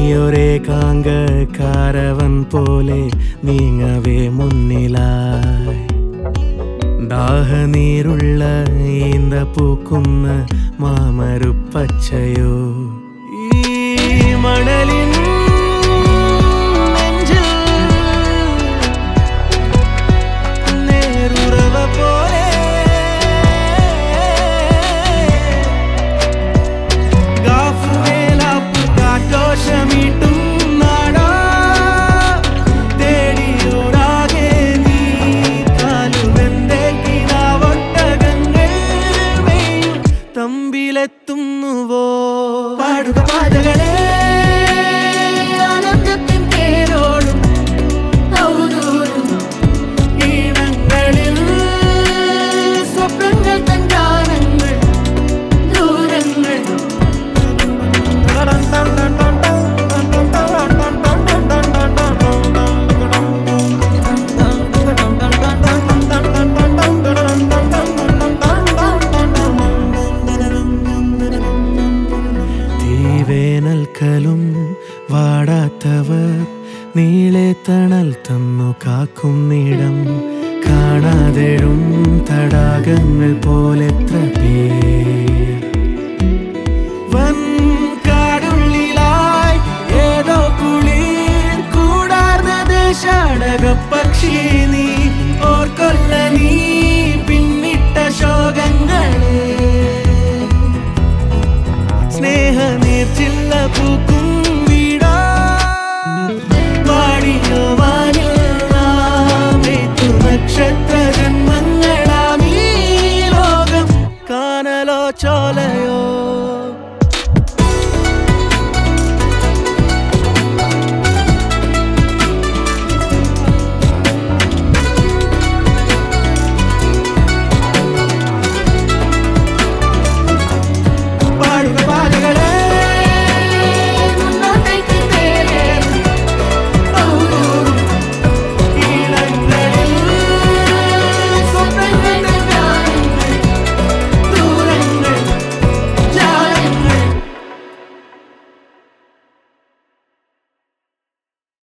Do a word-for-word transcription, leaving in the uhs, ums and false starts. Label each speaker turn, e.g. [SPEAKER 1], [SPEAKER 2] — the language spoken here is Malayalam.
[SPEAKER 1] നീയൊരേകാങ്ക കാരവൻ പോലെ നീങ്ങവേ മുന്നിലായി ദാഹനീരുള്ള ഈന്ത പൂക്കുന്ന മാമരുപ്പച്ചയോ ഈ മണലിൻ നെഞ്ചിൽ നേരുറവ പോലെ ഗാഫുവേലാപ്പു കാറ്റോഷമീട്ടും നാടാ തേടിയോരാകെ നീ കാലുവെന്തേ കിനാവൊട്ടകങ്ങൾ മെയ്യും തമ്പിലെത്തുന്നുവോ പാടുക പാതകളെ ആനന്ദത്തിൻ പേരോടും ഔദൂരും ഈണങ്ങളിൽ സ്വപ്നങ്ങൾ തൻ ഗാനങ്ങൾ ദൂരങ്ങൾ തീവേനൽക്കലും വാടാത്തവർ നീളെ തണൽ തന്നു കാക്കുന്നിടം കാണാതെഴും തടാകങ്ങൾ പോലെത്ര പേർ വൻ കാടുള്ളിലായി ഏതോ കുളിർ കൂടാർന്ന ദേശാടക പക്ഷി